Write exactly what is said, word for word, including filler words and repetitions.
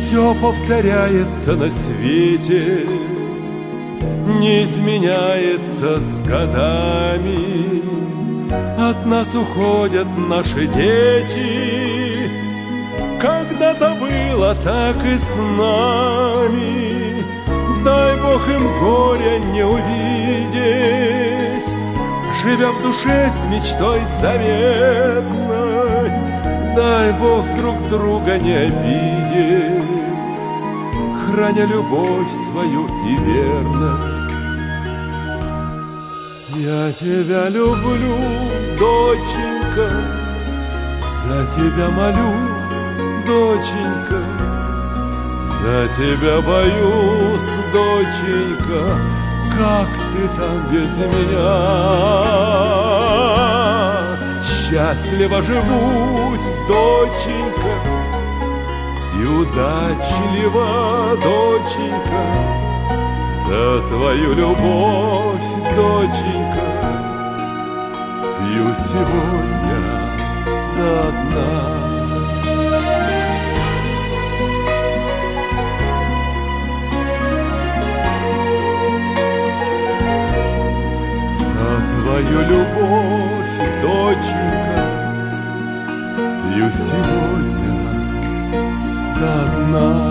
Все повторяется на свете, не изменяется с годами. От нас уходят наши дети, когда-то было так и с нами. Дай Бог им горя не увидеть, живя в душе с мечтой заветной. Дай Бог друг друга не обидеть, храня любовь свою и верность. Я тебя люблю, доченька, за тебя молюсь, доченька, за тебя боюсь, доченька, как ты там без меня. Счастливо живут, доченька, и удачлива, доченька, за твою любовь, доченька, пью сегодня до дна. За твою любовь, доченька, пью сегодня до дна.